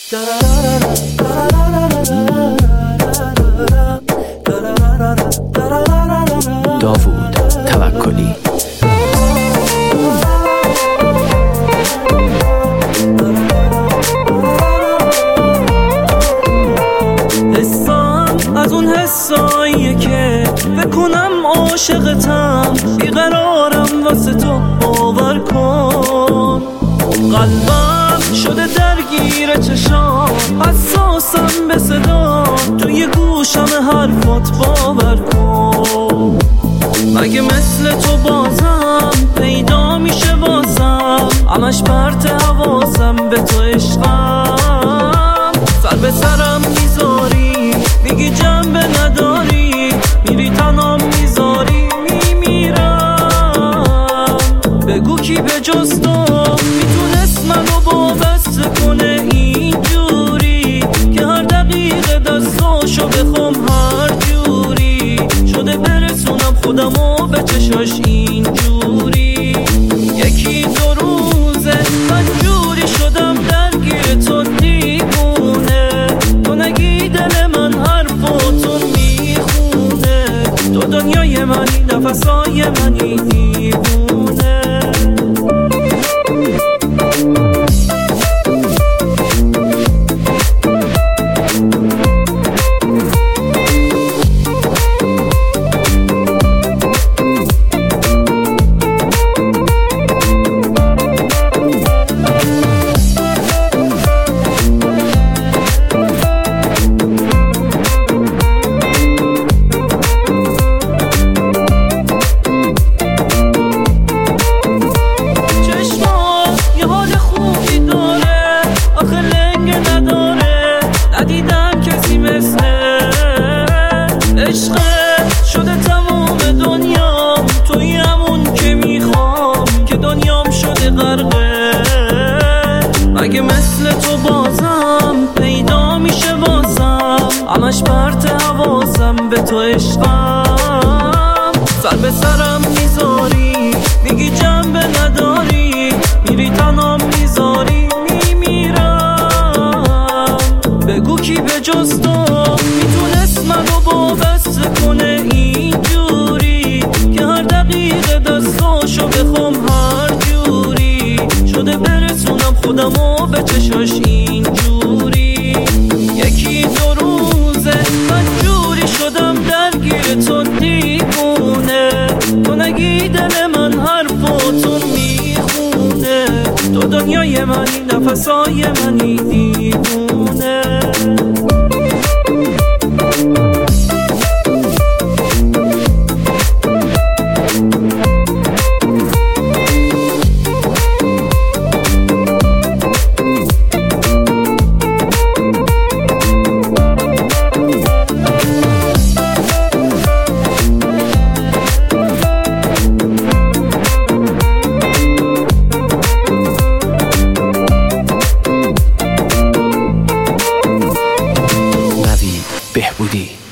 داوود توکلی. حسام از اون حساییه که بکنم عاشقتم، بیقرارم واسه تو باور کن. قلبم شده درگیر چشام، حساسم به صدا توی گوشم حرفات باور کن. مگه مثل تو بازم پیدا میشه واسم، همش پرت حواسم به تو عشقم. سر به سرم میذاری میگی جنبه نداری، میری تنام میذاری میمیرم. بگو کی به جز تو میتونست منو وابسته کنه اینجوری که هر دقیقه دستاشو بخوام هر جوری شده برسونم خودمو به چشاش اینجوری. یکی دو روزه من جوری شدم درگیر تو دیوونه، تو نگی دل من حرفاتو میخونه، تو دنیای منی نفسای منی دیوونه. عشقت شده تموم دنیام، توی همون که میخوام که دنیام شده غرقه. مگه مثل تو بازم پیدا میشه واسم، همش پرت حواسم به تو عشقم. سر به سرم میذاری میگی جنبه نداری، میری تنام میذاری میمیرم. بگو کی به جز تو میتونست منو وابسته کنه اینجوری که هر دقیقه دستاشو بخوام هر جوری شده برسونم خودمو به چشاش اینجوری. یکی دو روزه من جوری شدم درگیر تو دیوونه، تو نگی دل من حرفاتو میخونه، تو دنیای منی نفسای منی دیوونه. بهبودی.